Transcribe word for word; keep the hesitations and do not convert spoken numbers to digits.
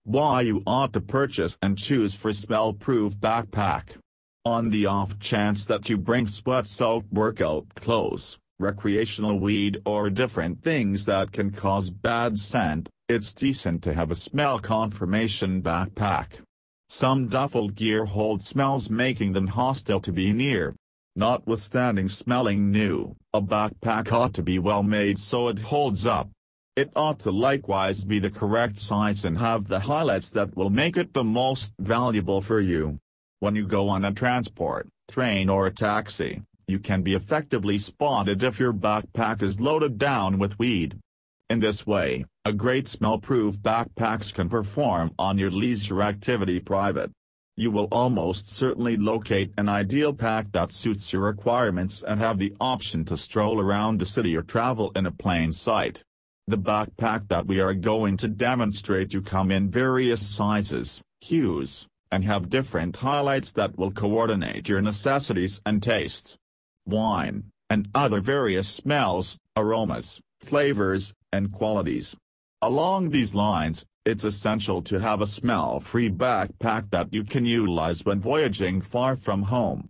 Why you ought to purchase and choose for smell-proof backpack. On the off chance that you bring sweat-soaked workout clothes, recreational weed or different things that can cause bad scent, it's decent to have a smell confirmation backpack. Some duffel gear hold smells making them hostile to be near. Notwithstanding smelling new, a backpack ought to be well made so it holds up. It ought to likewise be the correct size and have the highlights that will make it the most valuable for you. When you go on a transport, train or a taxi, you can be effectively spotted if your backpack is loaded down with weed. In this way, a great smell-proof backpacks can perform on your leisure activity private. You will almost certainly locate an ideal pack that suits your requirements and have the option to stroll around the city or travel in a plain sight. The backpack that we are going to demonstrate you come in various sizes, hues, and have different highlights that will coordinate your necessities and tastes. Wine, and other various smells, aromas, flavors, and qualities. Along these lines, it's essential to have a smell-free backpack that you can utilize when voyaging far from home.